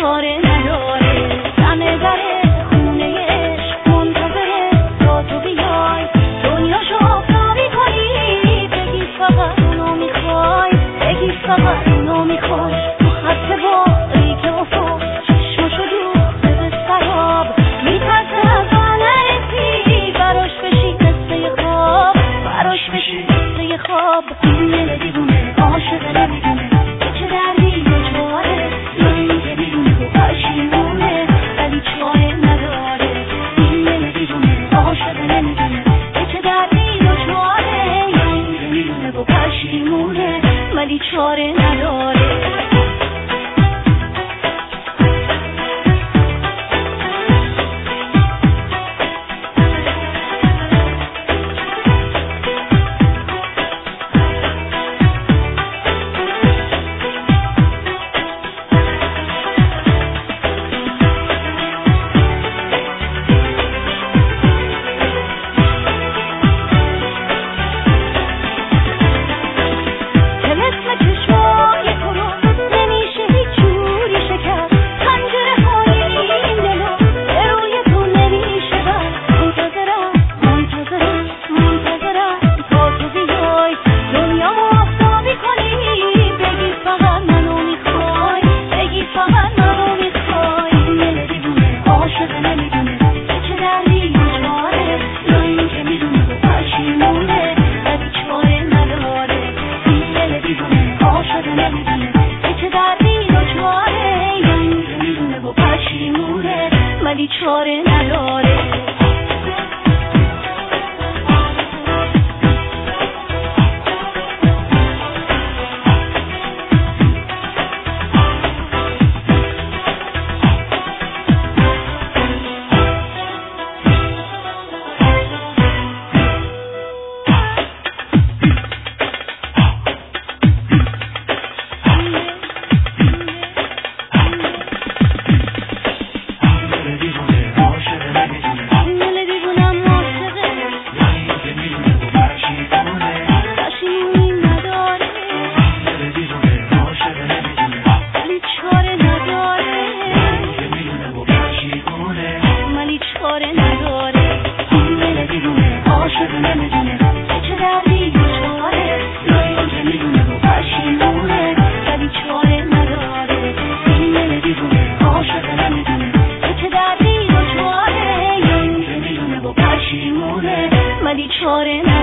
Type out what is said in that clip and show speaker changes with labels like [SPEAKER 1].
[SPEAKER 1] چاره نداره. دم در خونه عشق منتظره تا تو بیای، دنیاشو آفتابی کنی. بگی فقط اونو میخوای، بگی فقط اونو میخوای. تو خط باریک افق چشمشو دوخته به سراب، میترسه از آن نرسی، براش بشی قصه خواب، براش بشی قصه خواب. این دل دیوونه عاشق نمیدونه چه دردی و چاره، یا این که میدونه و پشیمونه ولی چاره نداره. این دل دیوونه عاشق نمیدونه چه دردی و چاره، یا این که میدونه و پشیمونه ولی چاره نداره. ولی چاره نداره. ولی چاره